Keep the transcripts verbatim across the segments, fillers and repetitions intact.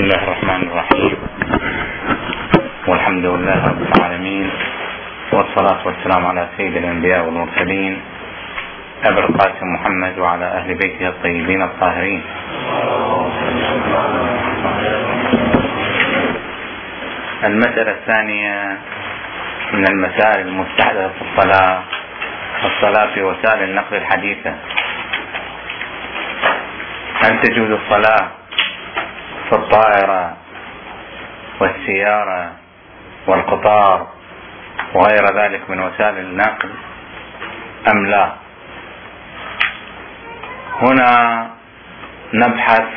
الله الرحمن الرحيم، والحمد لله رب العالمين، والصلاة والسلام على سيد الأنبياء والمرسلين أبي القاسم محمد وعلى أهل بيته الطيبين الطاهرين. المسألة الثانية من المسائل المستحدثة في الصلاة، الصلاة في وسائل النقل الحديثة. هل تجوز الصلاة في الطائرة والسيارة والقطار وغير ذلك من وسائل النقل أم لا؟ هنا نبحث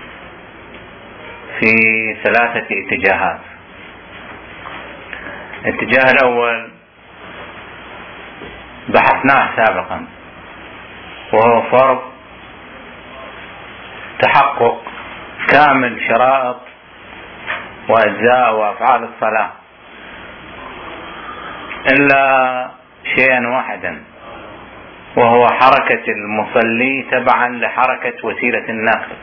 في ثلاثة اتجاهات. الاتجاه الأول بحثناه سابقا، وهو فرض تحقق كامل شرائط وأجزاء وأفعال الصلاة إلا شيئا واحدا، وهو حركة المصلي تبعا لحركة وسيلة النقل.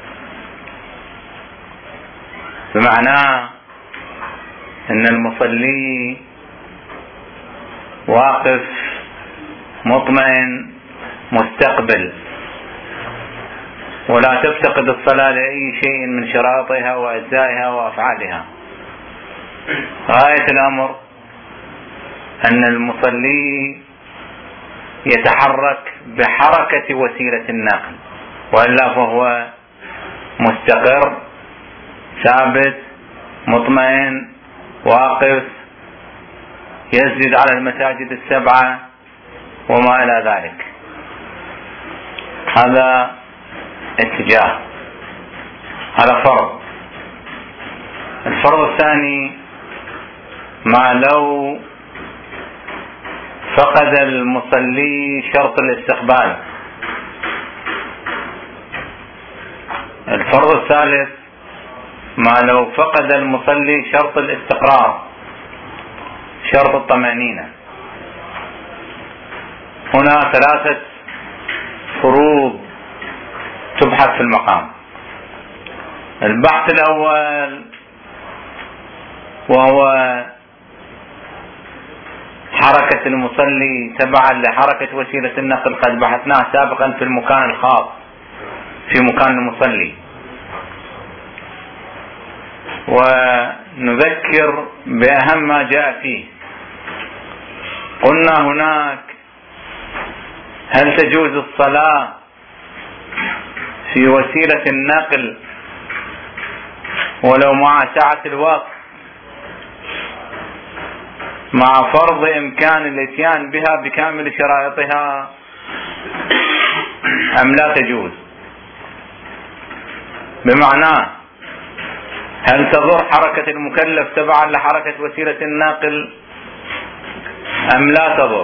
بمعنى أن المصلي واقف مطمئن مستقبل، ولا تفتقد الصلاة لأي شيء من شرائطها وأجزائها وأفعالها. غاية الأمر أن المصلي يتحرك بحركة وسيلة النقل، وإلا فهو مستقر ثابت مطمئن واقف يسجد على المساجد السبعة وما إلى ذلك. هذا اتجاه، هذا فرض. الفرض الثاني ما لو فقد المصلي شرط الاستقبال. الفرض الثالث ما لو فقد المصلي شرط الاستقرار، شرط الطمأنينة. هنا ثلاثة فروض تبحث في المقام. البحث الأول وهو حركة المصلي تبعا لحركة وسيلة النقل، قد بحثناه سابقا في المكان الخاص في مكان المصلي. ونذكر بأهم ما جاء فيه. قلنا هناك هل تجوز الصلاة في وسيلة النقل ولو مع سعة الوقت، مع فرض إمكان الاتيان بها بكامل شرائطها، أم لا تجوز؟ بمعنى هل تضر حركة المكلف تبعا لحركة وسيلة النقل أم لا تضر؟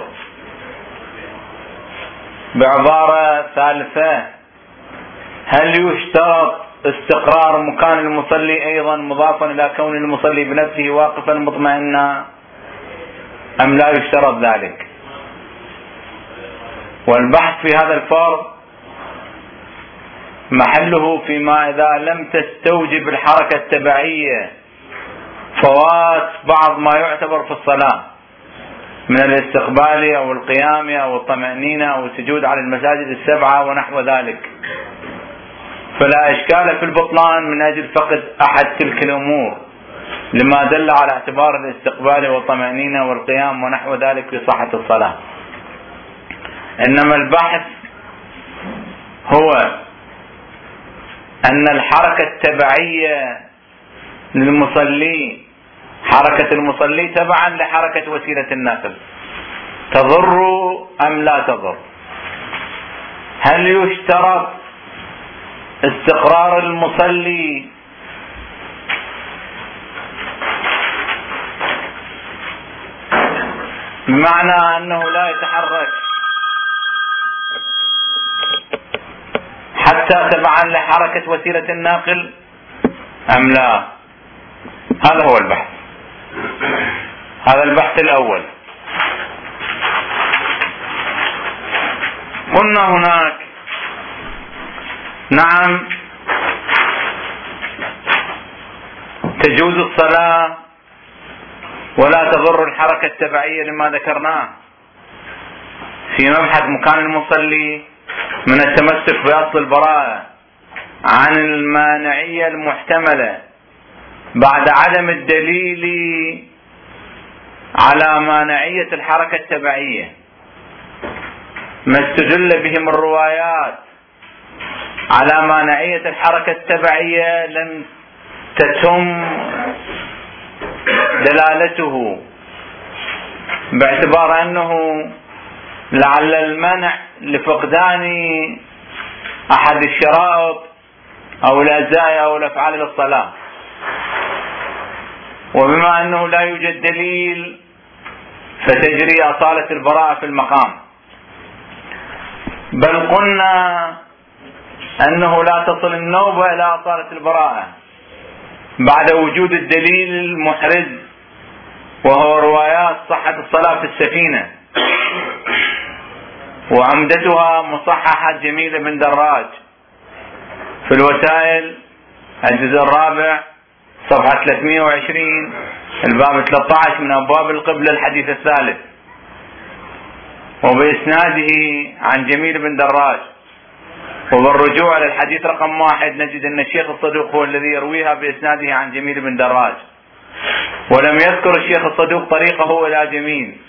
بعبارة ثالثة، هل يشترط استقرار مكان المصلي أيضا مضافا إلى كون المصلي بنفسه واقفا مطمئنا أم لا يشترط ذلك؟ والبحث في هذا الفرض محله فيما إذا لم تستوجب الحركة التبعية فوات بعض ما يعتبر في الصلاة من الاستقبال أو القيام أو الطمأنينة أو السجود على المساجد السبعة ونحو ذلك، فلا إشكال في البطلان من أجل فقد أحد تلك الأمور لما دل على اعتبار الاستقبال والطمأنينة والقيام ونحو ذلك في صحة الصلاة. إنما البحث هو أن الحركة التبعية للمصلي، حركة المصلي تبعا لحركة وسيلة النقل، تضر أم لا تضر؟ هل يشترط استقرار المصلي بمعنى أنه لا يتحرك حتى تبعا لحركة وسيلة الناقل أم لا؟ هذا هو البحث. هذا البحث الأول. قلنا هناك نعم تجوز الصلاة ولا تضر الحركة التبعية لما ذكرناه في مبحث مكان المصلي من التمسك بأصل البراءة عن المانعية المحتملة بعد عدم الدليل على مانعية الحركة التبعية. ما استدل بهم الروايات على مانعية الحركة التبعية لم تتم دلالته، باعتبار أنه لعل المنع لفقدان أحد الشرائط أو الأجزاء أو الأفعال للصلاة، وبما أنه لا يوجد دليل فتجري أصالة البراءة في المقام. بل قلنا أنه لا تصل النوبة إلى أصالة البراءة بعد وجود الدليل المحرز، وهو روايات صحة الصلاة في السفينة، وعمدتها مصححة جميل بن دراج في الوسائل الجزء الرابع صفحة ثلاثمئة وعشرين الباب ثلاثة عشر من أبواب القبلة الحديث الثالث، وبإسناده عن جميل بن دراج. وبالرجوع على الحديث رقم واحد نجد أن الشيخ الصدوق هو الذي يرويها بإسناده عن جميل بن دراج، ولم يذكر الشيخ الصدوق طريقه إلى جميل،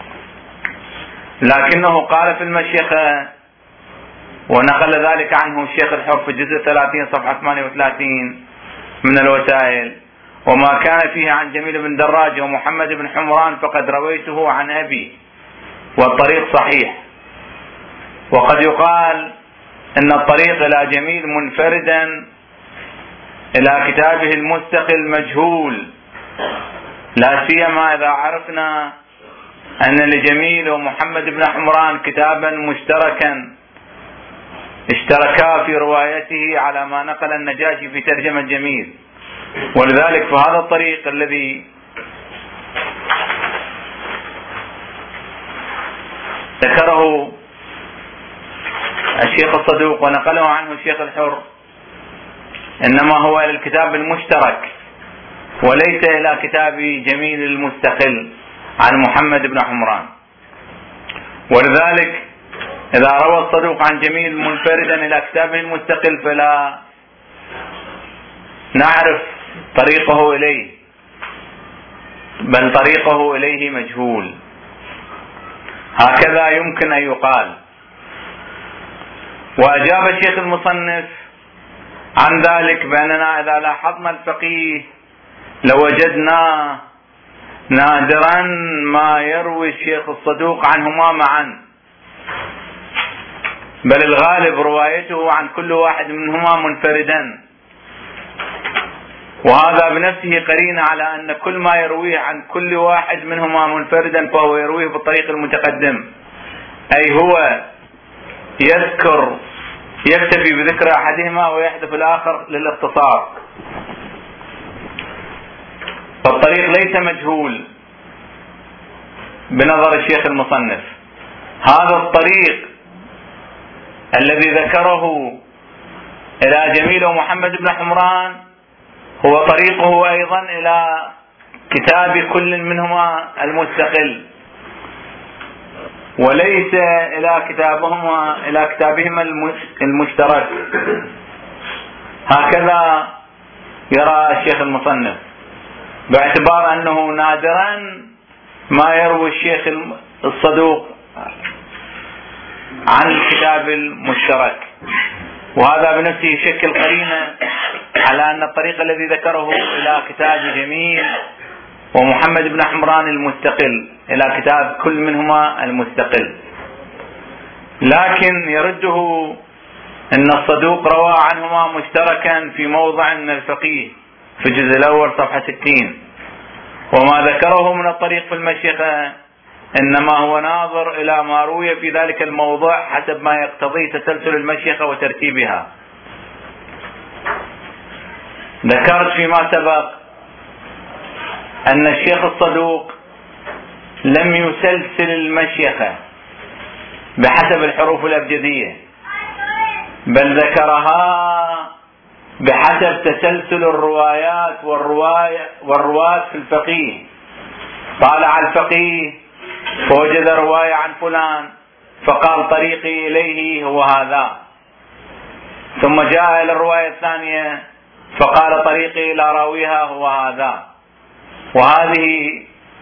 لكنه قال في المشيخة، ونقل ذلك عنه الشيخ الحر في الجزء ثلاثين صفحة ثمانية وثلاثين من الوسائل: وما كان فيه عن جميل بن دراج ومحمد بن حمران فقد رويته عن أبي، والطريق صحيح. وقد يقال إن الطريق إلى جميل منفردا إلى كتابه المستقل مجهول، لا سيما إذا عرفنا أن لجميل ومحمد بن حمران كتابا مشتركا اشتركا في روايته على ما نقل النجاشي في ترجمة جميل. ولذلك فهذا الطريق الذي ذكره الشيخ الصدوق ونقله عنه الشيخ الحر إنما هو إلى الكتاب المشترك وليس إلى كتاب جميل المستقل عن محمد بن حمران. ولذلك إذا روى الصدوق عن جميل منفردا إلى كتابه المستقل فلا نعرف طريقه إليه، بل طريقه إليه مجهول. هكذا يمكن أن يقال. وأجاب الشيخ المصنف عن ذلك بأننا إذا لاحظنا الفقيه لوجدنا نادرا ما يروي الشيخ الصدوق عنهما معا، بل الغالب روايته عن كل واحد منهما منفردا، وهذا بنفسه قرينة على أن كل ما يرويه عن كل واحد منهما منفردا فهو يرويه بالطريق المتقدم، أي هو يذكر يكتفي بذكر أحدهما ويحذف الآخر للاختصار. فالطريق ليس مجهول بنظر الشيخ المصنف. هذا الطريق الذي ذكره إلى جميل ومحمد بن حمران هو طريقه أيضا إلى كتاب كل منهما المستقل، وليس إلى كتابهما إلى كتابهما المشترك. هكذا يرى الشيخ المصنف، باعتبار أنه نادرا ما يروي الشيخ الصدوق عن الكتاب المشترك، وهذا بنفسه يشكل قرينة على أن الطريق الذي ذكره إلى كتاب جميل ومحمد بن حمران المستقل إلى كتاب كل منهما المستقل. لكن يرده أن الصدوق روى عنهما مشتركا في موضع من الفقيه في الجزء الأول صفحة ستين، وما ذكره من الطريق في المشيخة إنما هو ناظر إلى ما روي في ذلك الموضع حسب ما يقتضي تسلسل المشيخة وترتيبها. ذكرت فيما سبق أن الشيخ الصدوق لم يسلسل المشيخة بحسب الحروف الأبجدية، بل ذكرها بحسب تسلسل الروايات والرواية والرواة في الفقيه. طالع الفقيه فوجد رواية عن فلان فقال طريقي إليه هو هذا، ثم جاء إلى الرواية الثانية فقال طريقي إلى راويها هو هذا. وهذه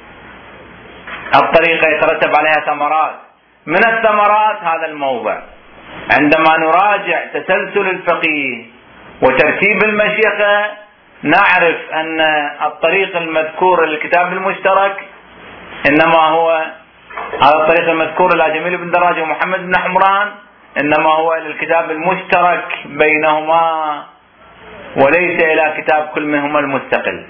الطريقة يترتب عليها ثمرات، من الثمرات هذا الموضع. عندما نراجع تسلسل الفقيه وترتيب المشيخة نعرف أن الطريق المذكور للكتاب المشترك إنما هو هذا الطريق المذكور إلى جميل بن دراج ومحمد بن حمران إنما هو للكتاب المشترك بينهما وليس إلى كتاب كل منهما المستقل.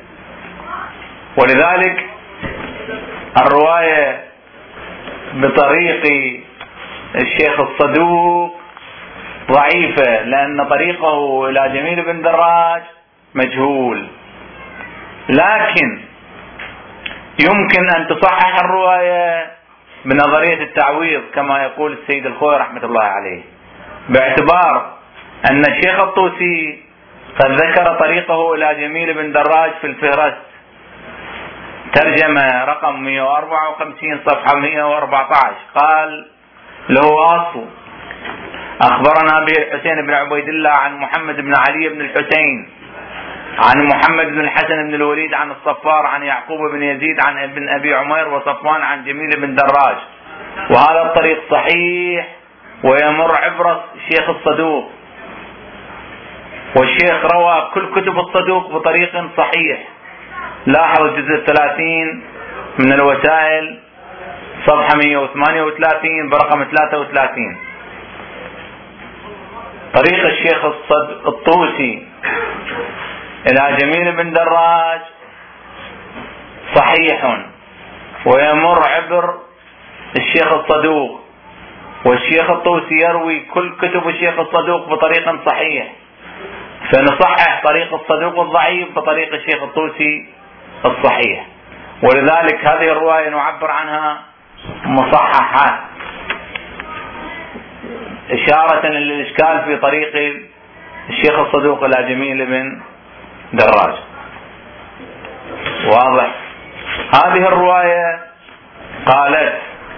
ولذلك الرواية بطريق الشيخ الصدوق ضعيفة لأن طريقه إلى جميل بن دراج مجهول، لكن يمكن أن تصحح الرواية بنظرية التعويض كما يقول السيد الخوي رحمة الله عليه، باعتبار أن الشيخ الطوسي قد ذكر طريقه إلى جميل بن دراج في الفهرست ترجمة رقم مئة وأربعة وخمسين صفحة مئة وأربعة عشر، قال له أصل أخبرنا به الحسين بن عبيد الله عن محمد بن علي بن الحسين عن محمد بن الحسن بن الوليد عن الصفار عن يعقوب بن يزيد عن ابن أبي عمير وصفوان عن جميل بن دراج، وهذا الطريق صحيح ويمر عبر الشيخ الصدوق، والشيخ روى كل كتب الصدوق بطريق صحيح. لاحظ الجزء الثلاثين من الوسائل صفحة مئة وثمانية وثلاثين برقم ثلاثة وثلاثين. طريق الشيخ الطوسي إلى جميل بن دراج صحيح ويمر عبر الشيخ الصدوق، والشيخ الطوسي يروي كل كتب الشيخ الصدوق بطريق صحيح، فنصحح طريق الصدوق الضعيف بطريق الشيخ الطوسي الصحيح. ولذلك هذه الرواية نعبر عنها مصححة إشارة للإشكال في طريق الشيخ الصدوق إلى جميل بن دراج. واضح؟ هذه الرواية قالت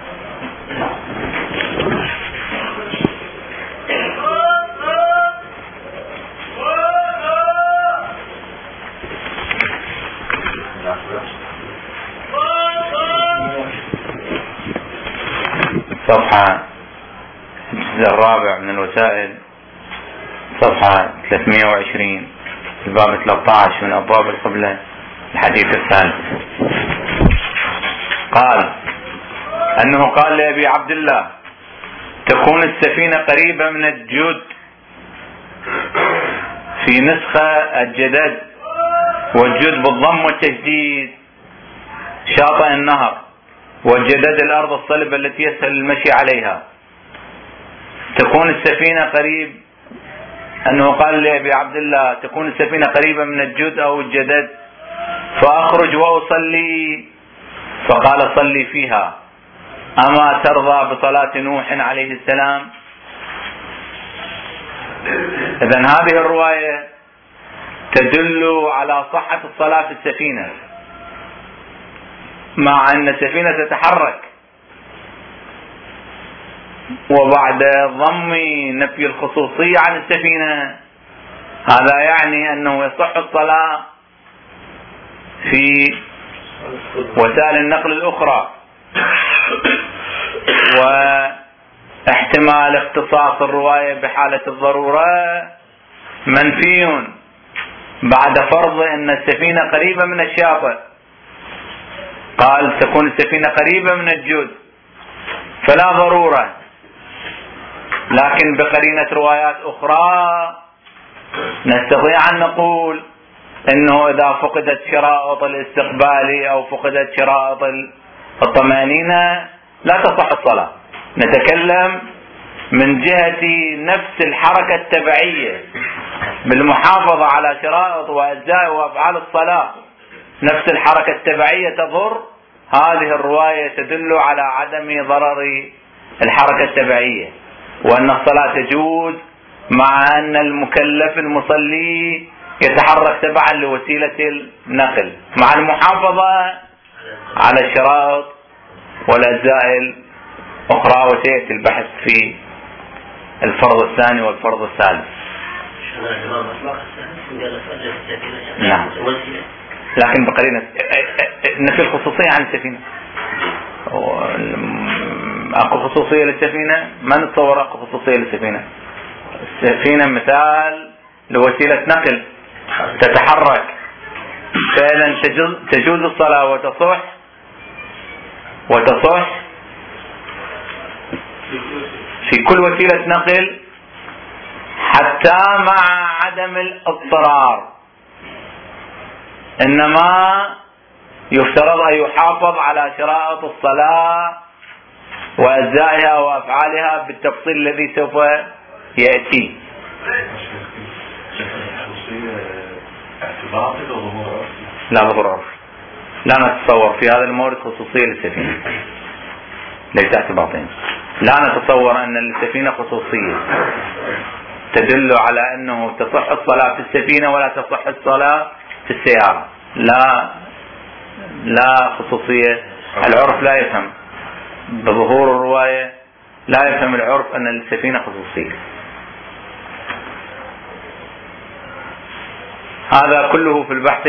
صفحة الجزء الرابع من الوسائل صفحة ثلاثمئة وعشرين الباب ثلاثة عشر من أبواب القبلة الحديث الثالث. قال أنه قال لأبي عبد الله تكون السفينة قريبة من الجد في نسخة الجدد، والجد بالضم والتشديد شاطئ النهر، والجدد الأرض الصلبة التي يسهل المشي عليها. تكون السفينة قريب أنه قال لأبي عبد الله تكون السفينة قريبة من الجد أو الجدد فأخرج وأصلي، فقال صلي فيها، أما ترضى بصلاة نوح عليه السلام؟ إذن هذه الرواية تدل على صحة الصلاة في السفينة، مع أن السفينة تتحرك، وبعد ضم نفي الخصوصية عن السفينة هذا يعني أنه يصح الصلاة في وسائل النقل الأخرى، واحتمال اختصاص الرواية بحالة الضرورة منفي بعد فرض أن السفينة قريبة من الشاطئ. قال تكون السفينة قريبة من الجود فلا ضرورة، لكن بقرينة روايات أخرى نستطيع أن نقول إنه إذا فقدت شرائط الاستقبال أو فقدت شرائط الطمأنينة لا تصح الصلاة. نتكلم من جهة نفس الحركة التبعية بالمحافظة على شرائط وأجزاء وأفعال الصلاة، نفس الحركة التبعية تضر. هذه الرواية تدل على عدم ضرر الحركة التبعية، وأن الصلاة تجوز مع أن المكلف المصلي يتحرك تبعا لوسيلة النقل مع المحافظة على الشرائط والأجزاء الأخرى. وسيأتي البحث في الفرض الثاني والفرض الثالث. نعم، لكن بقرينة نفي الخصوصية عن السفينة. اكو خصوصية للسفينة؟ ما نتصور اكو خصوصية للسفينة. السفينة مثال لوسيلة نقل تتحرك، فعلا تجوز الصلاة وتصح وتصح في كل وسيلة نقل حتى مع عدم الاضطرار، انما يفترض ان يحافظ على شرائط الصلاة واجزائها وافعالها بالتفصيل الذي سوف يأتي. لا ضرر، لا نتصور في هذا المورد خصوصية للسفينة، ليس اعتباطين. لا نتصور ان للسفينة خصوصية تدل على انه تصح الصلاة في السفينة ولا تصح الصلاة في السيارة. لا لا خصوصية. العرف لا يفهم بظهور الرواية، لا يفهم العرف ان للسفينة خصوصية. هذا كله في البحث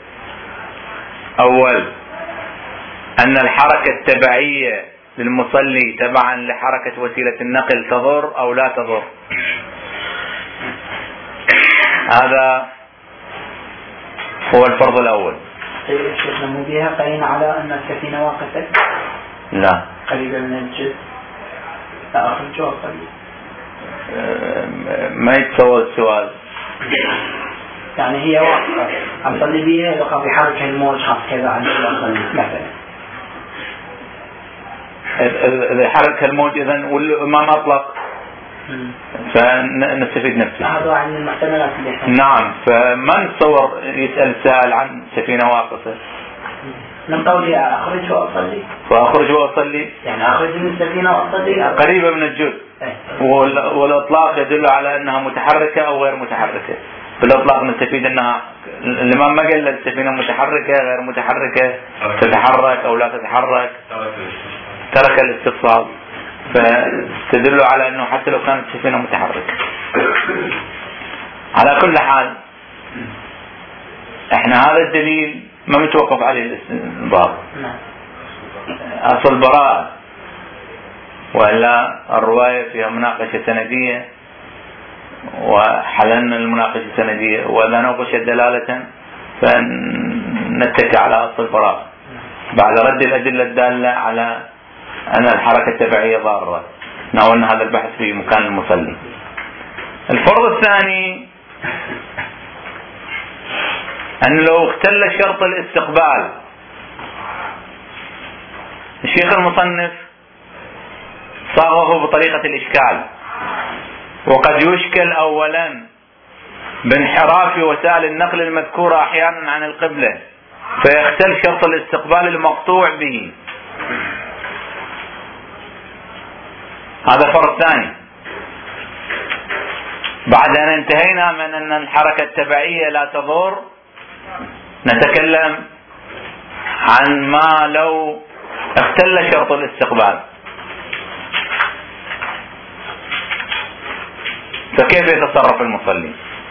الأول، أن الحركة التبعية للمصلي تبعا لحركة وسيلة النقل تضر أو لا تضر. هذا هو الفرض الأول. شيخنا مو بها قرينة على أن السفينة واقفة؟ لا، قريبة من الجد. لا أخذ جواب قريب. ما يتصور السؤال. يعني هي واقفة عم تصلي بيها لقى بحركة الموج خاص كذا عن الصلاة مثلا. إذا حرك الموج إذن والإمام أطلق فنستفيد نفسه. هذا عن المحتملات اللي احنا. نعم، فما نتصور يسأل السائل عن سفينة واقفة. نقول أخرج وأصلي. فأخرج وأصلي. يعني أخرج من السفينة وأصلي. قريبة من الجزء. والإطلاق يدل على أنها متحركة أو غير متحركة. بالإطلاق نستفيد أنها الإمام ما قال السفينة متحركة غير متحركة، تتحرك أو لا تتحرك، ترك الاستفصال، فتدل على أنه حتى لو كانت السفينة متحركة. على كل حال احنا هذا الدليل ما متوقف عليه الاستنباط، أصل براءة، وإلا الرواية فيها مناقشة سندية وحللنا المناقشة السندية، وإذا نوقشت دلالة فنتكي على أصل البراءة بعد رد الأدلة الدالة على أن الحركة التبعية ضارة. ناولنا هذا البحث في مكان المصلي. الفرض الثاني أن لو اختل شرط الاستقبال، الشيخ المصنف صاغه بطريقة الإشكال، وقد يشكل أولا بانحراف وسائل النقل المذكورة أحيانا عن القبلة فيختل شرط الاستقبال المقطوع به. هذا فرض ثاني. بعد أن انتهينا من أن الحركة التبعية لا تضر، نتكلم عن ما لو اختل شرط الاستقبال، فكيف يتصرف المصلي؟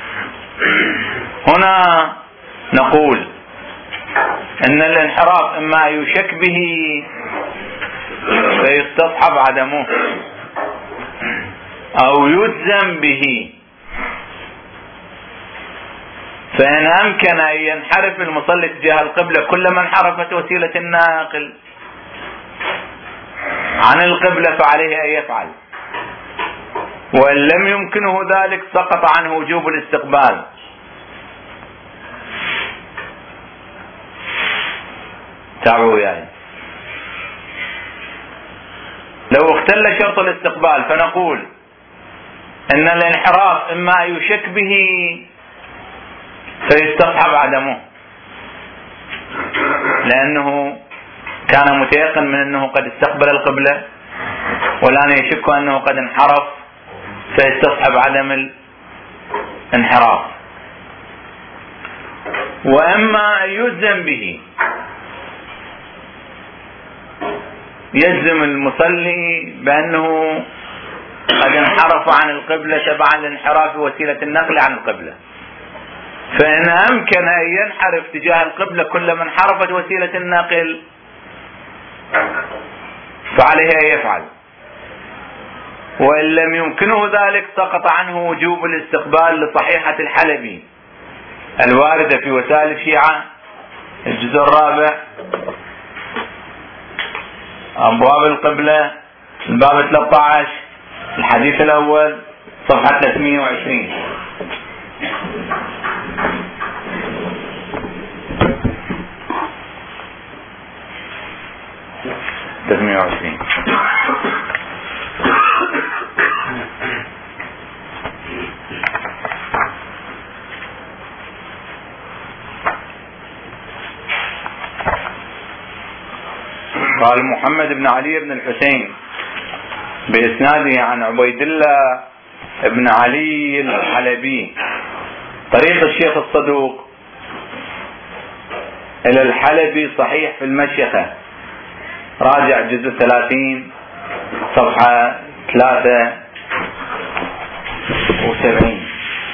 هنا نقول ان الانحراف اما يشك به فيستصحب عدمه او يجزم به. فإن أمكن أن ينحرف المصلي تجاه القبلة كلما انحرفت وسيلة الناقل عن القبلة فعليه أن يفعل، وإن لم يمكنه ذلك سقط عنه وجوب الاستقبال. تابعوا يعني. لو اختل شرط الاستقبال فنقول ان الانحراف اما يشك به فيستصحب عدمه، لانه كان متيقن من انه قد استقبل القبلة والان يشك انه قد انحرف فيستصحب عدم انحراف. وإما أن يجزم به، يجزم المصلي بأنه قد انحرف عن القبلة تبعا لانحراف وسيلة النقل عن القبلة، فإن أمكن أن ينحرف تجاه القبلة كلما انحرفت وسيلة النقل فعليه أن يفعل، وإن لم يمكنه ذلك سقط عنه وجوب الاستقبال لصحيحة الحلبي الواردة في وسائل الشيعة الجزء الرابع أبواب القبلة الباب ثلاثة عشر الحديث الأول صفحة ثلاثمئة وعشرين. ثلاثمئة وعشرين قال محمد بن علي بن الحسين بإسناده عن عبيد الله بن علي الحلبي طريق الشيخ الصدوق إلى الحلبي صحيح في المشيخة، راجع جزء ثلاثين صفحة ثلاثة وسبعين.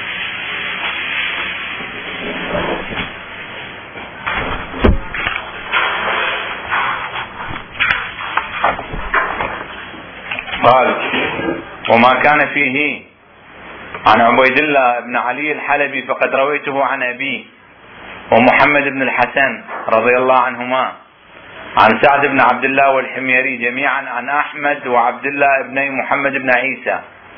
قال وما كان فيه عن عبيد الله بن علي الحلبي فقد رويته عن أبي ومحمد بن الحسن رضي الله عنهما عن سعد بن عبد الله والحميري جميعا عن أحمد وعبد الله بن محمد بن عيسى.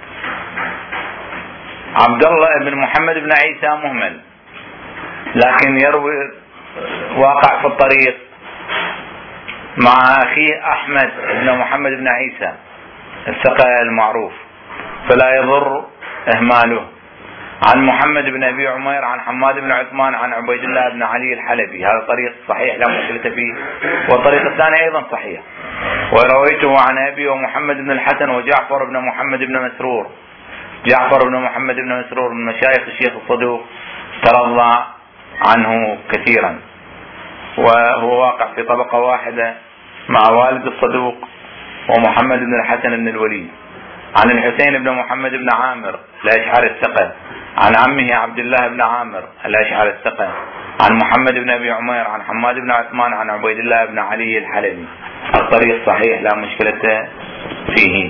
عبد الله بن محمد بن عيسى مهمل لكن يروي واقع في الطريق مع أخيه أحمد بن محمد بن عيسى الثقة المعروف فلا يضر إهماله. عن محمد بن أبي عمير عن حماد بن عثمان عن عبيد الله بن علي الحلبي، هذا طريق صحيح لا مشكلة فيه، والطريق الثاني أيضا صحيح. ورويته عن أبي ومحمد بن الحسن وجعفر بن محمد بن مسرور. جعفر بن محمد بن مسرور من مشايخ الشيخ الصدوق ترضى عنه كثيرا، وهو واقع في طبقة واحدة مع والد الصدوق ومحمد بن الحسن بن الوليد. عن الحسين بن محمد بن عامر الأشعري الثقة عن عمه عبد الله بن عامر الأشعري الثقة عن محمد بن أبي عمير عن حماد بن عثمان عن عبيد الله بن علي الحلبي. الطريق صحيح لا مشكلة فيه.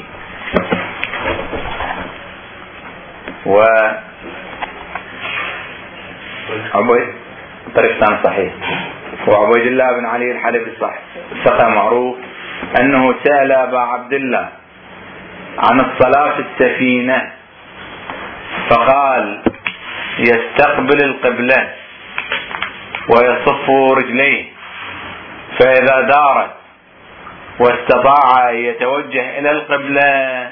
و عبيد الطريق الثاني صحيح. وعبيد الله بن علي الحلبي صح الثقة معروف أنه سأل أبا عبد الله عن الصلاة في السفينة فقال يستقبل القبلة ويصف رجليه، فإذا دارت واستطاع أن يتوجه إلى القبلة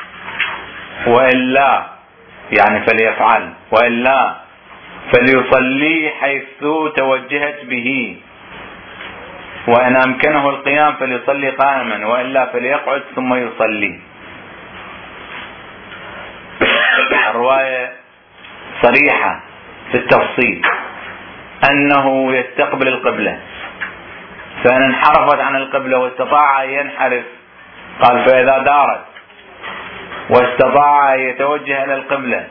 وإلا يعني فليفعل، وإلا فليصلي حيث توجهت به، وإن أمكنه القيام فليصلي قائما وإلا فليقعد ثم يصلي. الرواية صريحة في التفصيل أنه يستقبل القبلة، فإن انحرفت عن القبلة واستطاع أن ينحرف قال فإذا دارت واستطاع أن يتوجه إلى القبلة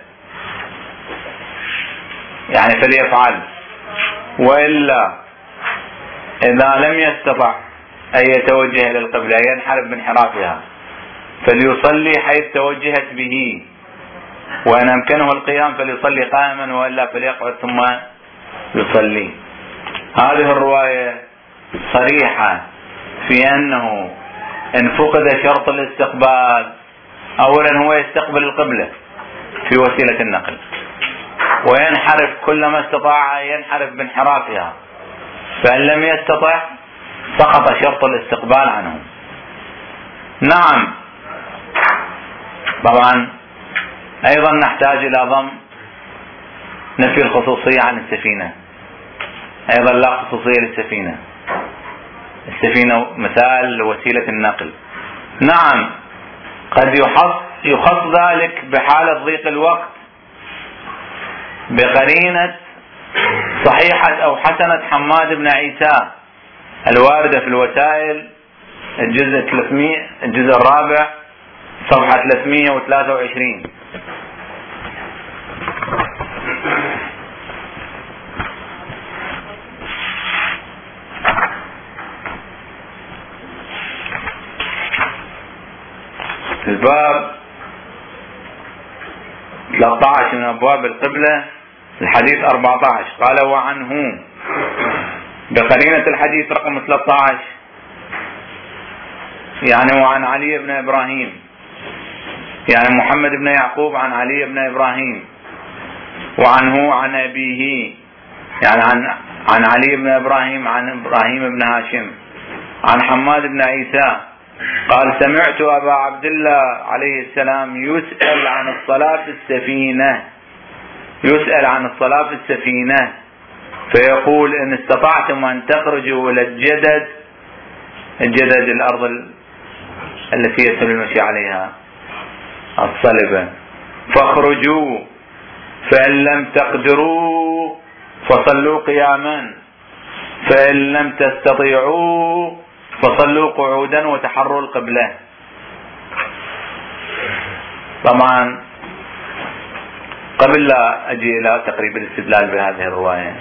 يعني فليفعل، وإلا إذا لم يستطع أن يتوجه إلى القبلة ينحرف بانحرافها فليصلي حيث توجهت به، وإن أمكنه القيام فليصلي قائما وإلا فليقعد ثم يصلي. هذه الرواية صريحة في أنه إن فقد شرط الاستقبال أولا هو يستقبل القبلة في وسيلة النقل وينحرف كلما استطاع ينحرف بانحرافها، فإن لم يستطع سقط شرط الاستقبال عنه. نعم طبعا أيضا نحتاج إلى ضم نفي الخصوصية عن السفينة، أيضا لا خصوصية للسفينة، السفينة مثال وسيلة النقل. نعم قد يخص, يخص ذلك بحالة ضيق الوقت بقرينة صحيحة أو حسنة حماد بن عيسى الواردة في الوسائل الجزء ثلاثمائة الجزء الرابع صفحة ثلاثمائة وثلاثة وعشرين. الباب ثلاثة عشر من أبواب القبلة، الحديث أربعة عشر. قال وعنه بقرينة الحديث رقم ثلاثة عشر يعني وعن علي بن إبراهيم، يعني محمد بن يعقوب عن علي بن إبراهيم، وعنه عن أبيه يعني عن عن علي بن إبراهيم عن إبراهيم بن هاشم عن حماد بن عيسى قال سمعت أبا عبد الله عليه السلام يسأل عن الصلاة في السفينة يسأل عن الصلاة في السفينة فيقول إن استطعتم أن تخرجوا إلى الجدد الجدد الأرض التي يسهل المشي عليها الصلبة فاخرجوا، فإن لم تقدروا فصلوا قياما، فإن لم تستطيعوا فصلوا قعودا وتحروا القبلة. طبعا قبل لا أجي إلى تقريب الاستدلال بهذه الرواية،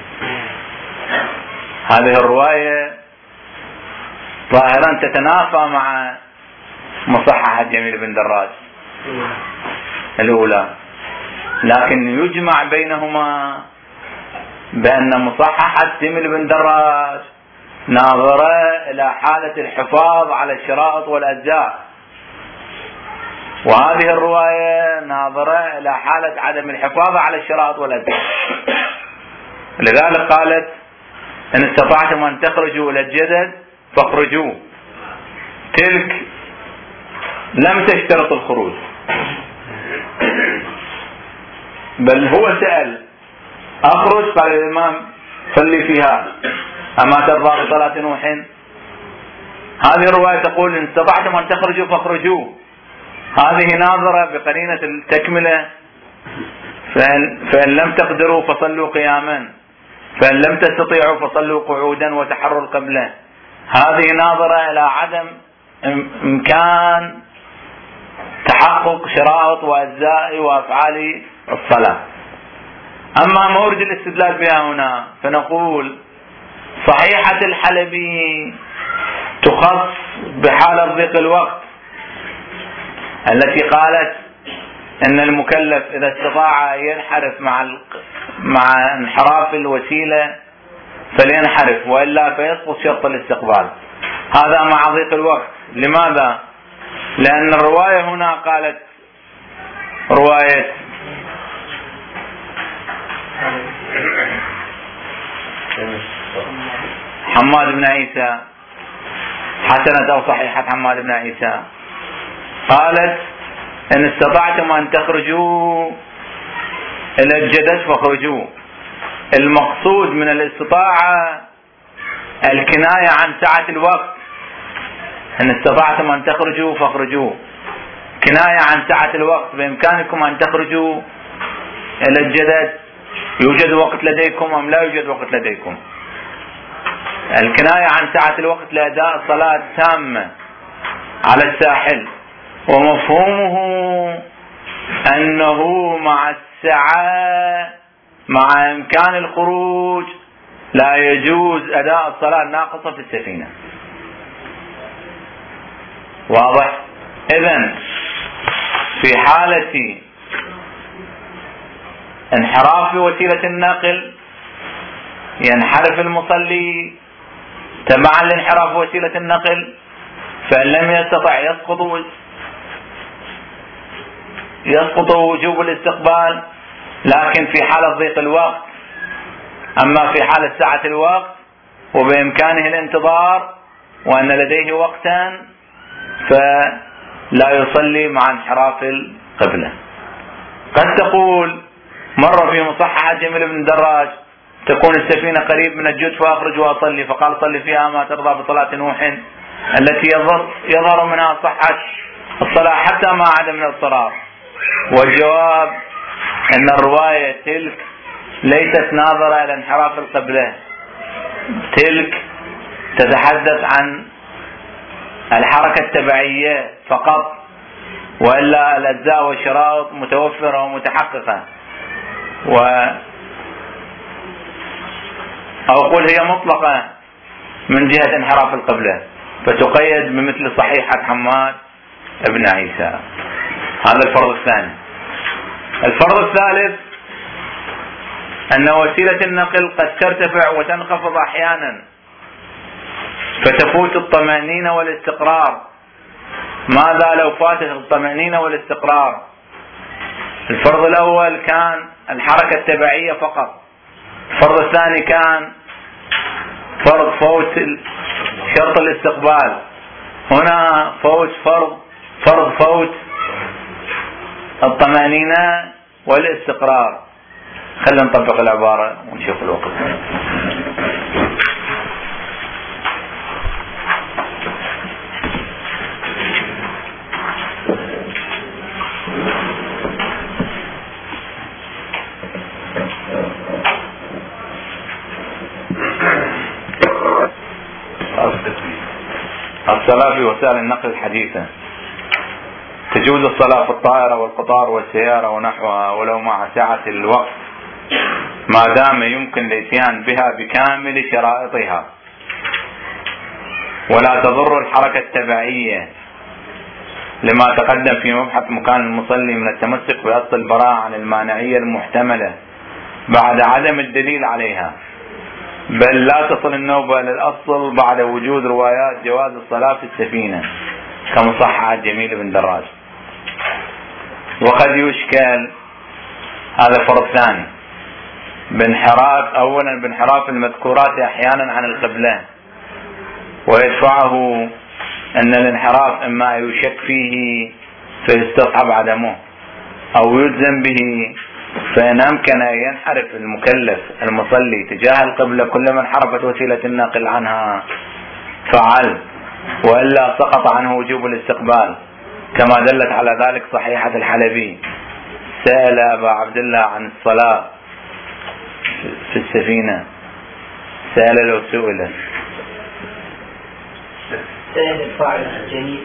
هذه الرواية ظاهرا تتنافى مع مصححة جميل بن دراج الأولى، لكن يجمع بينهما بأن مصححة جميل بن دراج ناظرة إلى حالة الحفاظ على الشرائط والأجزاء، وهذه الرواية ناظرة إلى حالة عدم الحفاظ على الشرائط والأجزاء. لذلك قالت إن استطعتم أن تخرجوا إلى الجدد فاخرجوا، تلك لم تشترط الخروج، بل هو سأل أخرج، قال الإمام صلي فيها أما ترضى بصلاة نوح. هذه الرواية تقول إن استطعتم أن تخرجوا فاخرجوا، هذه ناظرة بقرينة التكملة فإن, فإن لم تقدروا فصلوا قياما، فإن لم تستطيعوا فصلوا قعودا وتحروا القبلة، هذه ناظرة إلى عدم إمكان تحقق شرائط وأجزاء وأفعال الصلاة. أما مورد الاستدلال بها هنا فنقول صحيحة الحلبي تخص بحالة ضيق الوقت التي قالت أن المكلف إذا استطاع ينحرف مع مع انحراف الوسيلة فلينحرف وإلا فيسقط شرط الاستقبال، هذا مع ضيق الوقت. لماذا؟ لأن الرواية هنا قالت رواية حماد بن عيسى حسنة أو صحيحة حماد بن عيسى قالت إن استطعتم أن تخرجوا إلى الجدد فاخرجوا. المقصود من الاستطاعة الكناية عن سعة الوقت، إن استطعتم أن تخرجوا فاخرجوا كناية عن سعة الوقت، بإمكانكم أن تخرجوا إلى الجدد، يوجد وقت لديكم أم لا يوجد وقت لديكم. الكناية عن سعة الوقت لأداء الصلاة تامة على الساحل، ومفهومه أنه مع السعة مع إمكان الخروج لا يجوز أداء الصلاة الناقصة في السفينة. واضح؟ إذن في حالة انحراف وسيلة النقل ينحرف المصلي تبعا لانحراف وسيلة النقل، فإن لم يستطع يسقط يسقط وجوب الاستقبال، لكن في حالة ضيق الوقت. أما في حالة سعة الوقت وبإمكانه الانتظار وأن لديه وقتا فلا يصلي مع انحراف القبلة. قد تقول مرة في مصححة جميل بن دراج تكون السفينة قريب من الجد فأخرج وأصلي، فقال صلي فيها ما ترضى بصلاة نوح التي يظهر, يظهر منها صحة الصلاة حتى مع عدم الاضطرار. والجواب أن الرواية تلك ليست ناظرة إلى انحراف القبلة، تلك تتحدث عن الحركة التبعية فقط، وإلا الأجزاء والشرائط متوفرة ومتحققة. و أو أقول هي مطلقة من جهة انحراف القبلة، فتقيد بمثل صحيحة حماد ابن عيسى. هذا الفرض الثاني. الفرض الثالث أن وسيلة النقل قد ترتفع وتنخفض أحيانا فتفوت الطمأنينة والاستقرار. ماذا لو فاتت الطمأنينة والاستقرار؟ الفرض الأول كان الحركة التبعية فقط، الفرض الثاني كان فرض فوت شرط الاستقبال، هنا فوت فرض فرض فوت الطمأنينة والاستقرار. خلينا نطبق العبارة ونشوف الوقت. الصلاة في وسائل النقل الحديثة. تجوز الصلاة في الطائرة والقطار والسيارة ونحوها ولو مع سعة الوقت ما دام يمكن الاتيان بها بكامل شرائطها، ولا تضر الحركة التبعية لما تقدم في مبحث مكان المصلي من التمسك بأصل البراءة عن المانعية المحتملة بعد عدم الدليل عليها، بل لا تصل النوبة للأصل بعد وجود روايات جواز الصلاة في السفينة كمصحح جميل بن دراج. وقد يشكل هذا فرض ثاني بانحراف، أولا بانحراف المذكورات أحيانا عن القبلة، ويدفعه أن الانحراف إما يشك فيه فيستصحب عدمه، أو يلزم به، فإن أمكن أن ينحرف المكلف المصلي تجاه القبلة كلما انحرفت وسيلة النقل عنها فعل، وإلا سقط عنه وجوب الاستقبال، كما دلت على ذلك صحيحة الحلبي. سأل أبا عبد الله عن الصلاة في السفينة، سأل لو سئل سأل الفاعل جميل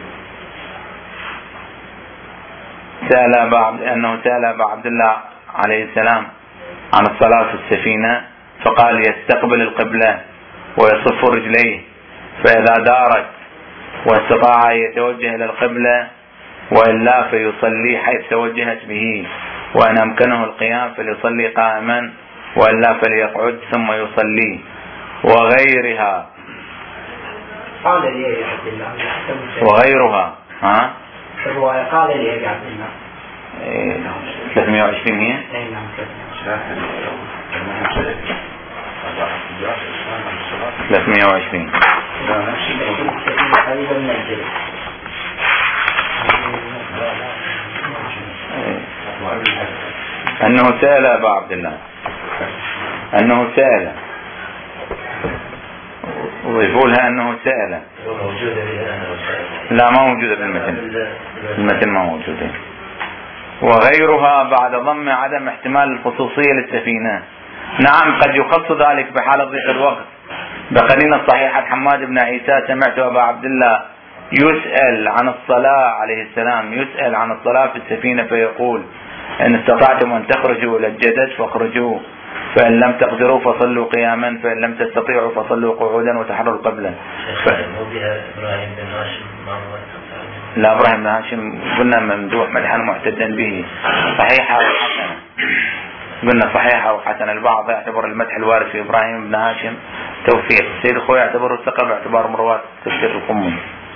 سأل أبا عبد أنه سأل أبا عبد الله عليه السلام عن الصلاة في السفينة فقال يستقبل القبلة ويصف رجليه، فإذا دارت واستطاع أن يتوجه إلى القبلة وإلا فيصلي حيث توجهت به، وأن أمكنه القيام فليصلي قائما وإلا فليقعد ثم يصلي. وغيرها وغيرها ها قال لي يا عبد الله ثلاثمائة وعشرين هي ثلاثمائة وعشرين أنه سأل أبا عبد الله أنه سأل ويقول لها أنه سأل، لا ما موجودة بالمتن، المتن ما موجودة. وغيرها بعد ضم عدم احتمال الخصوصية للسفينة. نعم قد يخص ذلك بحالة ضيق الوقت بقرينة صحيحة حماد بن عيسى سمعت أبا عبد الله يسأل عن الصلاة عليه السلام يسأل عن الصلاة في السفينة فيقول إن استطعتم أن تخرجوا إلى الجدد فاخرجوا، فإن لم تقدروا فصلوا قياما، فإن لم تستطيعوا فصلوا قعودا وتحروا القبلة. ف... لا إبراهيم بن هاشم قلنا ممدوح مدحا معتدا به، صحيحة وحسنة، قلنا صحيحة وحسنة. البعض يعتبر المدح الوارد في إبراهيم بن هاشم توفيق، سيد أخوي يعتبره الثقة باعتبار مروات تفسير القمي.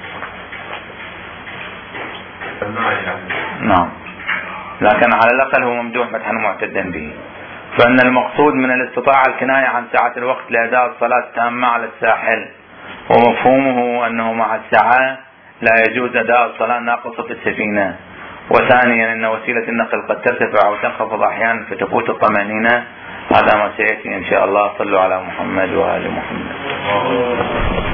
نعم، لكن على الأقل هو ممدوح مدحا معتدا به. فإن المقصود من الاستطاعة الكناية عن ساعة الوقت لأداء الصلاة التامة على الساحل، ومفهومه أنه مع الساعة لا يجوز أداء الصلاة ناقصة في السفينة. وثانيا أن وسيلة النقل قد ترتفع وتنخفض أحيانا فتفوت الطمأنينة. هذا ما سيأتي إن شاء الله. صلوا على محمد وآل محمد.